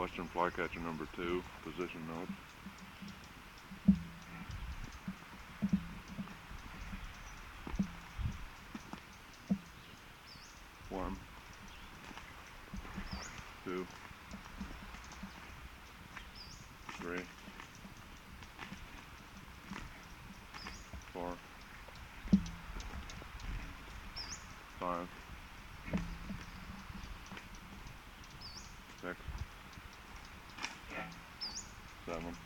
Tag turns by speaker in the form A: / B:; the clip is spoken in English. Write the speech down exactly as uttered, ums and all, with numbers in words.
A: Western flycatcher number two, position notes. One, two, three, four, five, six, seven,